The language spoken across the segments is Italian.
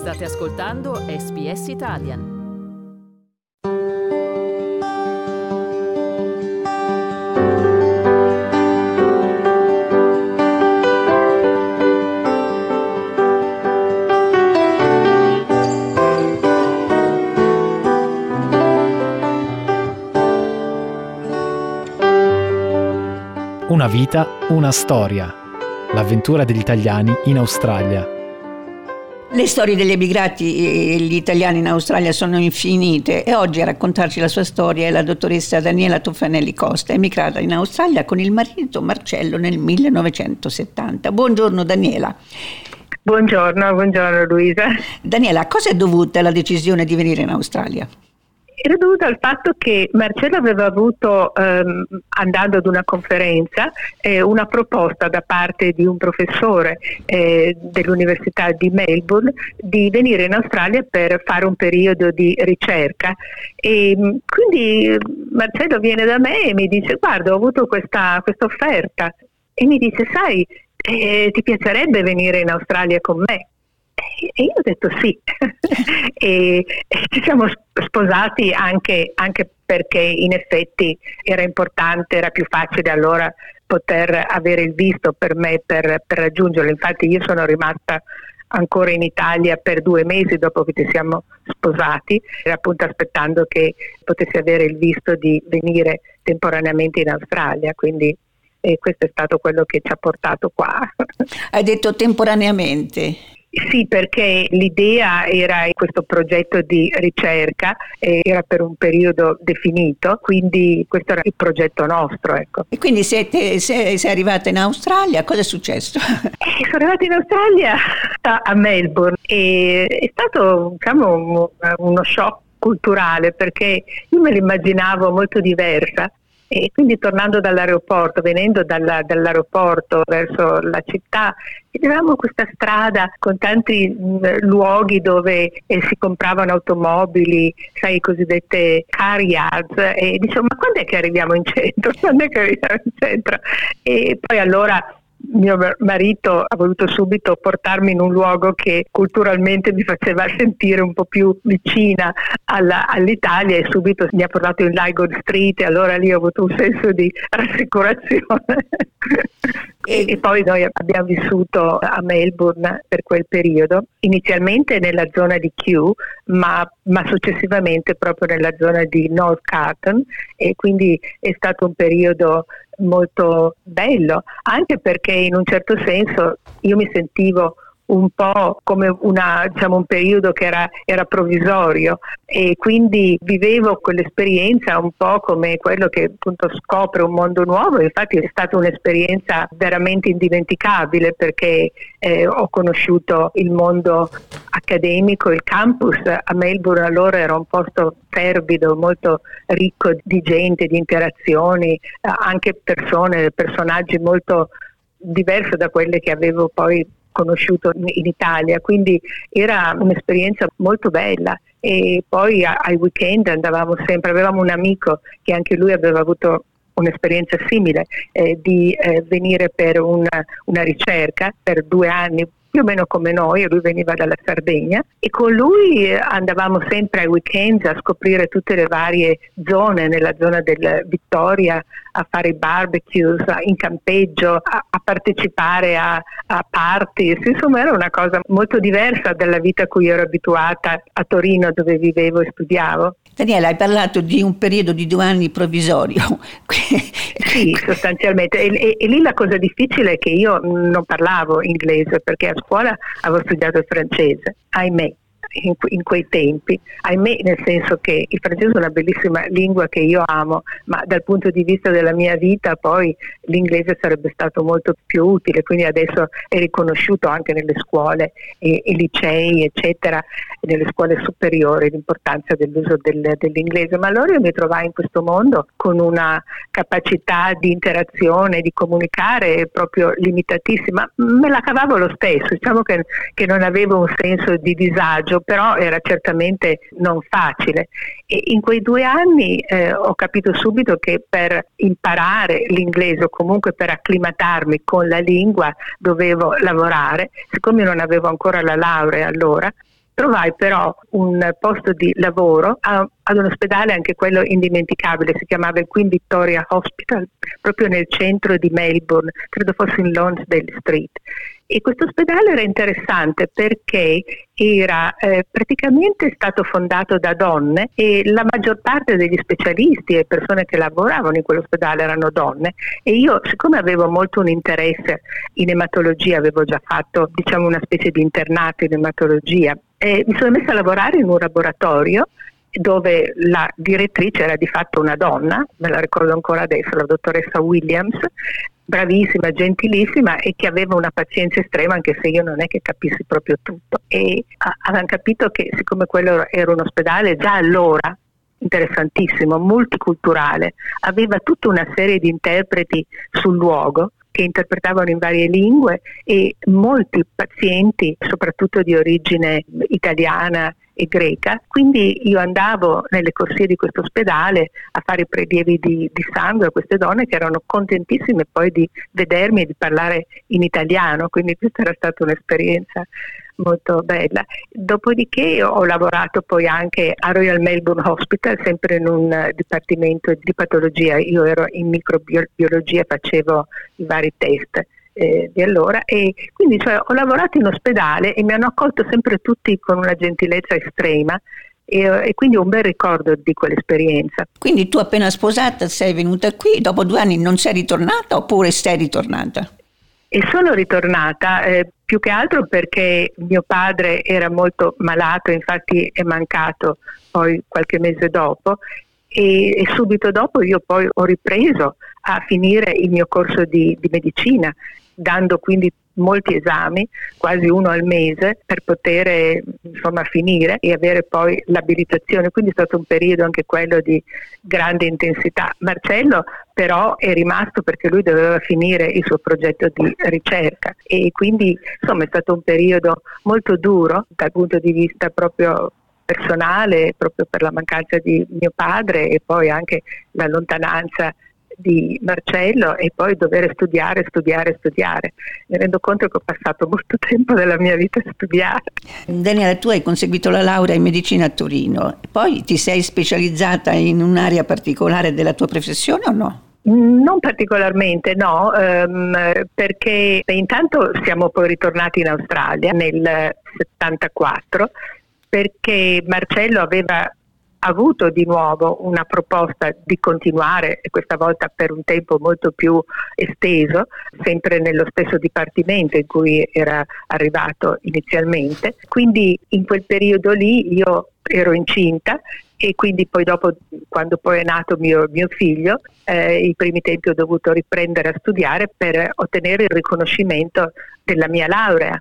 State ascoltando SBS Italian. Una vita, una storia. L'avventura degli italiani in Australia. Le storie degli emigrati e gli italiani in Australia sono infinite e oggi a raccontarci la sua storia è la dottoressa Daniela Toffanelli Costa, emigrata in Australia con il marito Marcello nel 1970. Buongiorno Daniela. Buongiorno Luisa. Daniela, a cosa è dovuta la decisione di venire in Australia? Era dovuto al fatto che Marcello aveva avuto, andando ad una conferenza, una proposta da parte di un professore dell'Università di Melbourne di venire in Australia per fare un periodo di ricerca. E quindi Marcello viene da me e mi dice: guarda, ho avuto questa offerta, e mi dice: sai, ti piacerebbe venire in Australia con me? E io ho detto sì. e ci siamo sposati anche perché in effetti era importante, era più facile allora poter avere il visto per me per raggiungerlo. Infatti io sono rimasta ancora in Italia per 2 mesi dopo che ci siamo sposati, appunto aspettando che potessi avere il visto di venire temporaneamente in Australia, quindi questo è stato quello che ci ha portato qua. Hai detto temporaneamente? Sì, perché l'idea era questo progetto di ricerca, era per un periodo definito, quindi questo era il progetto nostro, ecco. E quindi sei arrivata in Australia, cosa è successo? Sono arrivata in Australia a Melbourne e è stato, diciamo, uno shock culturale, perché io me l'immaginavo molto diversa. E quindi tornando dall'aeroporto, venendo dall'aeroporto verso la città, vedevamo questa strada con tanti luoghi dove si compravano automobili, sai, cosiddette car yards, e dicevo: ma quando è che arriviamo in centro? E poi allora mio marito ha voluto subito portarmi in un luogo che culturalmente mi faceva sentire un po' più vicina all'Italia, e subito mi ha portato in Lygon Street, e allora lì ho avuto un senso di rassicurazione. E poi noi abbiamo vissuto a Melbourne per quel periodo, inizialmente nella zona di Kew, ma successivamente proprio nella zona di North Carlton, e quindi è stato un periodo molto bello, anche perché in un certo senso io mi sentivo un po' come un periodo che era provvisorio, e quindi vivevo quell'esperienza un po' come quello che appunto scopre un mondo nuovo. Infatti è stata un'esperienza veramente indimenticabile, perché ho conosciuto il mondo accademico. Il campus a Melbourne allora era un posto fervido, molto ricco di gente, di interazioni, anche personaggi molto diversi da quelle che avevo poi conosciuto in Italia, quindi era un'esperienza molto bella. E poi ai weekend andavamo sempre, avevamo un amico che anche lui aveva avuto un'esperienza simile, di venire per una ricerca per 2 anni, più o meno come noi, e lui veniva dalla Sardegna, e con lui andavamo sempre ai weekend a scoprire tutte le varie zone, nella zona del Victoria, a fare i barbecues, in campeggio, a partecipare a party. Insomma, era una cosa molto diversa dalla vita a cui ero abituata a Torino, dove vivevo e studiavo. Daniela, hai parlato di un periodo di 2 anni provvisorio. Sì, sostanzialmente. E lì la cosa difficile è che io non parlavo inglese, perché a scuola avevo studiato il francese, ahimè. In quei tempi, ahimè, nel senso che il francese è una bellissima lingua che io amo, ma dal punto di vista della mia vita poi l'inglese sarebbe stato molto più utile, quindi adesso è riconosciuto anche nelle scuole e licei, eccetera, nelle scuole superiori, l'importanza dell'uso dell'inglese. Ma allora io mi trovai in questo mondo con una capacità di interazione, di comunicare proprio limitatissima. Me la cavavo lo stesso, diciamo che non avevo un senso di disagio, però era certamente non facile. E in quei 2 anni ho capito subito che per imparare l'inglese, o comunque per acclimatarmi con la lingua, dovevo lavorare. Siccome non avevo ancora la laurea allora, Trovai però un posto di lavoro ad un ospedale, anche quello indimenticabile, si chiamava il Queen Victoria Hospital, proprio nel centro di Melbourne, credo fosse in Lonsdale Street. E questo ospedale era interessante perché era praticamente stato fondato da donne e la maggior parte degli specialisti e persone che lavoravano in quell'ospedale erano donne, e io, siccome avevo molto un interesse in ematologia, avevo già fatto una specie di internato in ematologia, e mi sono messa a lavorare in un laboratorio dove la direttrice era di fatto una donna, me la ricordo ancora adesso, la dottoressa Williams, bravissima, gentilissima, e che aveva una pazienza estrema, anche se io non è che capissi proprio tutto. E avevano capito che, siccome quello era un ospedale già allora interessantissimo, multiculturale, aveva tutta una serie di interpreti sul luogo che interpretavano in varie lingue, e molti pazienti, soprattutto di origine italiana e greca. Quindi io andavo nelle corsie di questo ospedale a fare i prelievi di sangue a queste donne, che erano contentissime poi di vedermi e di parlare in italiano, quindi questa era stata un'esperienza molto bella. Dopodiché ho lavorato poi anche a Royal Melbourne Hospital, sempre in un dipartimento di patologia. Io ero in microbiologia, facevo i vari test di allora, e quindi ho lavorato in ospedale e mi hanno accolto sempre tutti con una gentilezza estrema, e quindi ho un bel ricordo di quell'esperienza. Quindi tu, appena sposata, sei venuta qui, dopo 2 anni non sei ritornata, oppure sei ritornata? E sono ritornata più che altro perché mio padre era molto malato, infatti è mancato poi qualche mese dopo, e subito dopo io poi ho ripreso a finire il mio corso di medicina, dando quindi molti esami, quasi uno al mese, per poter finire e avere poi l'abilitazione. Quindi è stato un periodo anche quello di grande intensità. Marcello però è rimasto perché lui doveva finire il suo progetto di ricerca, e quindi è stato un periodo molto duro dal punto di vista proprio personale, proprio per la mancanza di mio padre, e poi anche la lontananza di Marcello, e poi dover studiare. Mi rendo conto che ho passato molto tempo della mia vita a studiare. Daniela, tu hai conseguito la laurea in medicina a Torino, poi ti sei specializzata in un'area particolare della tua professione o no? Non particolarmente, no, perché intanto siamo poi ritornati in Australia nel 74, perché Marcello aveva avuto di nuovo una proposta di continuare, e questa volta per un tempo molto più esteso, sempre nello stesso dipartimento in cui era arrivato inizialmente. Quindi in quel periodo lì io ero incinta, e quindi poi dopo, quando poi è nato mio figlio, i primi tempi ho dovuto riprendere a studiare per ottenere il riconoscimento della mia laurea.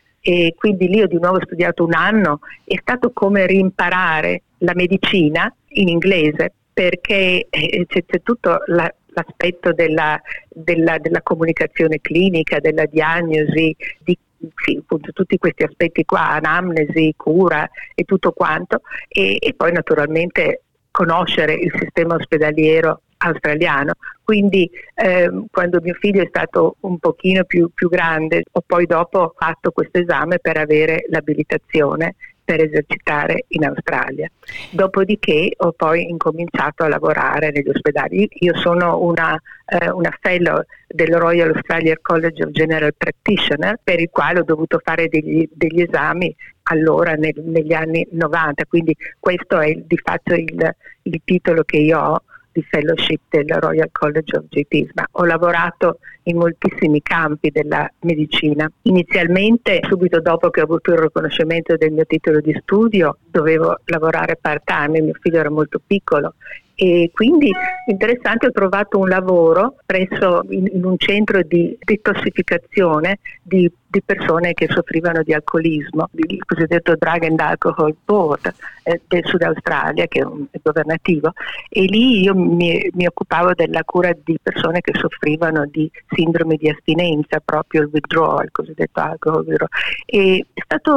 E quindi lì ho di nuovo studiato 1 anno, è stato come rimparare la medicina in inglese, perché c'è tutto l'aspetto della comunicazione clinica, della diagnosi, appunto, tutti questi aspetti qua, anamnesi, cura e tutto quanto, e poi naturalmente conoscere il sistema ospedaliero australiano. Quindi quando mio figlio è stato un pochino più grande, ho poi dopo fatto questo esame per avere l'abilitazione per esercitare in Australia. Dopodiché ho poi incominciato a lavorare negli ospedali. Io sono una fellow del Royal Australian College of General Practitioner, per il quale ho dovuto fare degli esami allora negli anni 90, quindi questo è di fatto il titolo che io ho di fellowship del Royal College of GPs, ma ho lavorato in moltissimi campi della medicina. Inizialmente, subito dopo che ho avuto il riconoscimento del mio titolo di studio, dovevo lavorare part-time, mio figlio era molto piccolo, e quindi interessante, ho trovato un lavoro in un centro di detossificazione di persone che soffrivano di alcolismo, il cosiddetto Drug and Alcohol Board del Sud Australia, che è governativo, e lì io mi occupavo della cura di persone che soffrivano di sindrome di astinenza, proprio il withdrawal, il cosiddetto alcohol withdrawal. E è stato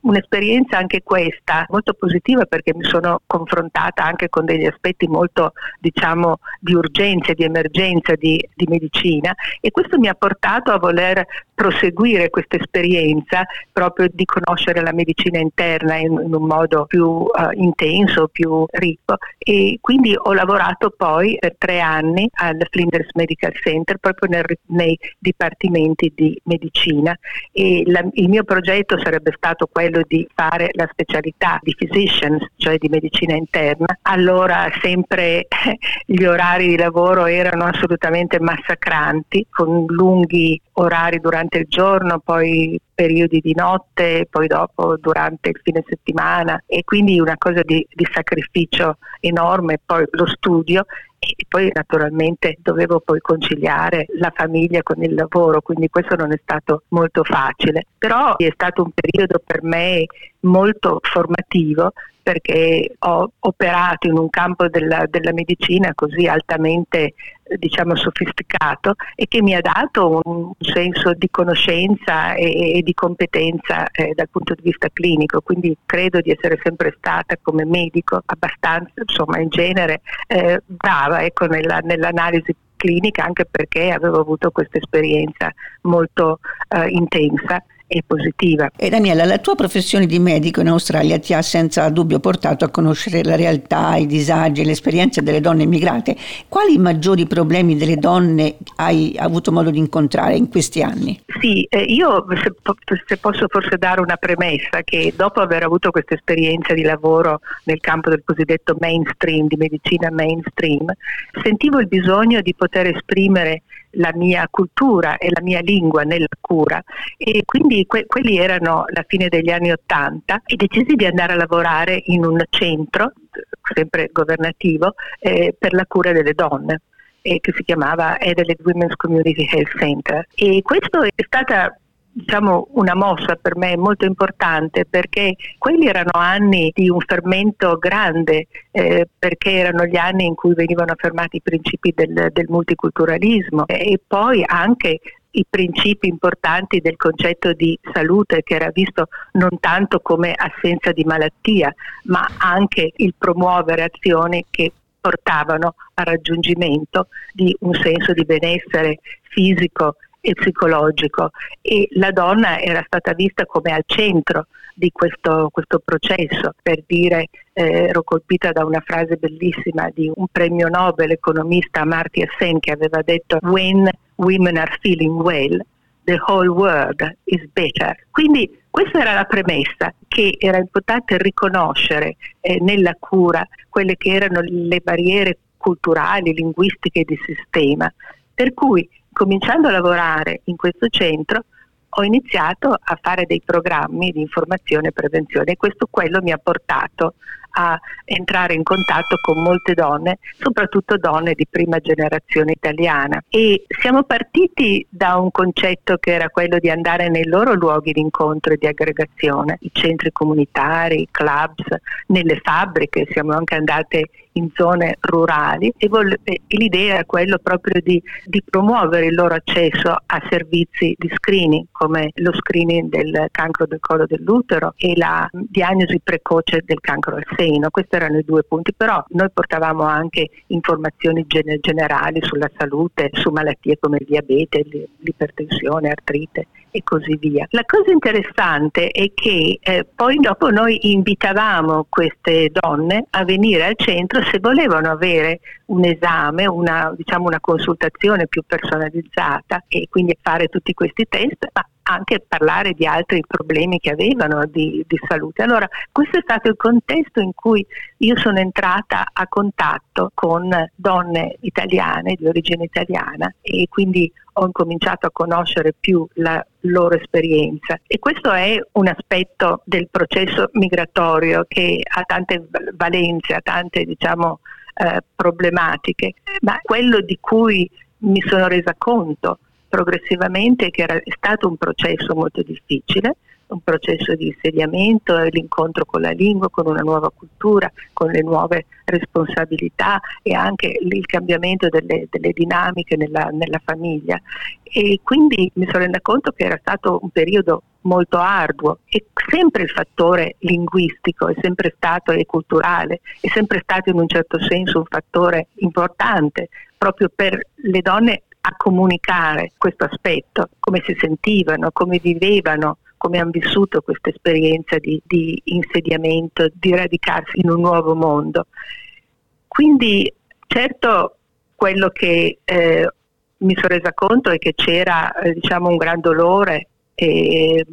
un'esperienza anche questa molto positiva, perché mi sono confrontata anche con degli aspetti molto, diciamo, di urgenza, di emergenza di medicina, e questo mi ha portato a voler proseguire questa esperienza proprio di conoscere la medicina interna in un modo più intenso, più ricco, e quindi ho lavorato poi per 3 anni al Flinders Medical Center proprio nei dipartimenti di medicina, e il mio progetto sarebbe stato quello di fare la specialità di physicians, cioè di medicina interna. Allora sempre gli orari di lavoro erano assolutamente massacranti, con lunghi orari durante il giorno, poi periodi di notte, poi dopo durante il fine settimana, e quindi una cosa di sacrificio enorme, poi lo studio, e poi naturalmente dovevo poi conciliare la famiglia con il lavoro, quindi questo non è stato molto facile, però è stato un periodo per me molto formativo, perché ho operato in un campo della medicina così altamente, diciamo, sofisticato, e che mi ha dato un senso di conoscenza e di competenza dal punto di vista clinico, quindi credo di essere sempre stata come medico abbastanza, insomma, in genere brava, ecco, nell'analisi clinica, anche perché avevo avuto questa esperienza molto intensa e positiva. E Daniela, la tua professione di medico in Australia ti ha senza dubbio portato a conoscere la realtà, i disagi e le esperienze delle donne immigrate. Quali maggiori problemi delle donne hai avuto modo di incontrare in questi anni? Sì, io se posso forse dare una premessa, che dopo aver avuto questa esperienza di lavoro nel campo del cosiddetto mainstream, di medicina mainstream, sentivo il bisogno di poter esprimere la mia cultura e la mia lingua nella cura, e quindi quelli erano la fine degli anni '80, e decisi di andare a lavorare in un centro, sempre governativo, per la cura delle donne, che si chiamava Adelaide Women's Community Health Center, e questo è stata, diciamo, una mossa per me molto importante, perché quelli erano anni di un fermento grande, perché erano gli anni in cui venivano affermati i principi del multiculturalismo, e poi anche i principi importanti del concetto di salute, che era visto non tanto come assenza di malattia, ma anche il promuovere azioni che portavano al raggiungimento di un senso di benessere fisico e psicologico, e la donna era stata vista come al centro di questo processo. Per dire, ero colpita da una frase bellissima di un premio Nobel economista, Amartya Sen, che aveva detto "When women are feeling well, the whole world is better". Quindi questa era la premessa, che era importante riconoscere nella cura quelle che erano le barriere culturali, linguistiche di sistema, per cui cominciando a lavorare in questo centro ho iniziato a fare dei programmi di informazione e prevenzione, e quello mi ha portato a entrare in contatto con molte donne, soprattutto donne di prima generazione italiana, e siamo partiti da un concetto che era quello di andare nei loro luoghi di incontro e di aggregazione, i centri comunitari, i clubs, nelle fabbriche, siamo anche andate in zone rurali, e l'idea era quello proprio di promuovere il loro accesso a servizi di screening, come lo screening del cancro del collo dell'utero e la diagnosi precoce del cancro al seno. Questi erano i 2 punti, però noi portavamo anche informazioni generali sulla salute, su malattie come il diabete, l'ipertensione, artrite e così via. La cosa interessante è che poi dopo noi invitavamo queste donne a venire al centro se volevano avere un esame, una consultazione più personalizzata, e quindi fare tutti questi test, ma anche parlare di altri problemi che avevano di salute. Allora, questo è stato il contesto in cui io sono entrata a contatto con donne italiane, di origine italiana, e quindi ho incominciato a conoscere più la loro esperienza, e questo è un aspetto del processo migratorio che ha tante valenze, ha tante problematiche, ma quello di cui mi sono resa conto progressivamente che è stato un processo molto difficile, un processo di insediamento e l'incontro con la lingua, con una nuova cultura, con le nuove responsabilità e anche il cambiamento delle dinamiche nella famiglia. E quindi mi sono resa conto che era stato un periodo molto arduo e sempre il fattore linguistico è sempre stato, e culturale, è sempre stato in un certo senso un fattore importante proprio per le donne a comunicare questo aspetto, come si sentivano, come vivevano, come hanno vissuto questa esperienza di insediamento, di radicarsi in un nuovo mondo. Quindi certo quello che mi sono resa conto è che c'era un gran dolore e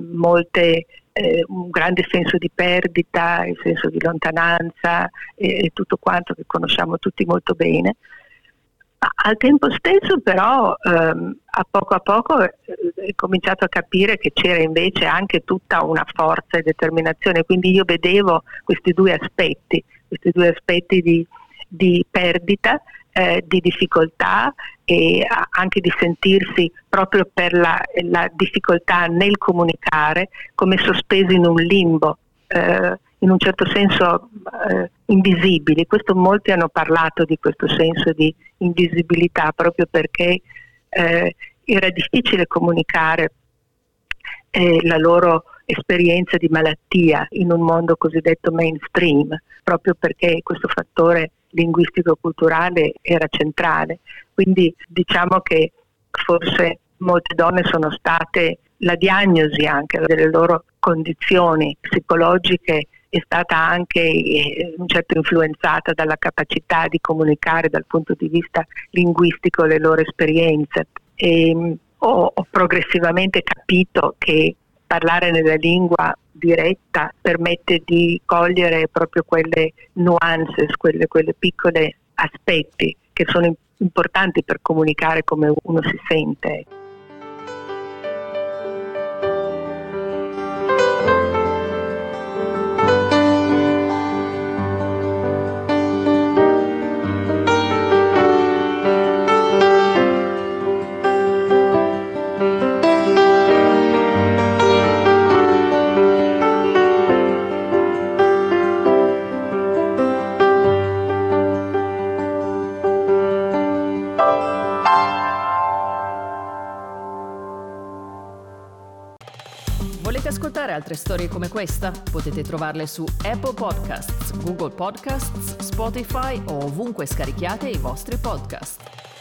un grande senso di perdita, il senso di lontananza e tutto quanto che conosciamo tutti molto bene. Al tempo stesso però a poco ho cominciato a capire che c'era invece anche tutta una forza e determinazione, quindi io vedevo questi due aspetti di perdita, di difficoltà e anche di sentirsi proprio per la difficoltà nel comunicare come sospesi in un limbo, in un certo senso invisibili. Questo molti hanno parlato di questo senso di invisibilità proprio perché era difficile comunicare la loro esperienza di malattia in un mondo cosiddetto mainstream, proprio perché questo fattore linguistico-culturale era centrale. Quindi diciamo che forse molte donne sono state, la diagnosi anche delle loro condizioni psicologiche è stata anche un certo influenzata dalla capacità di comunicare dal punto di vista linguistico le loro esperienze. E ho progressivamente capito che parlare nella lingua diretta permette di cogliere proprio quelle nuances, quelle piccole aspetti che sono importanti per comunicare come uno si sente. Volete ascoltare altre storie come questa? Potete trovarle su Apple Podcasts, Google Podcasts, Spotify o ovunque scarichiate i vostri podcast.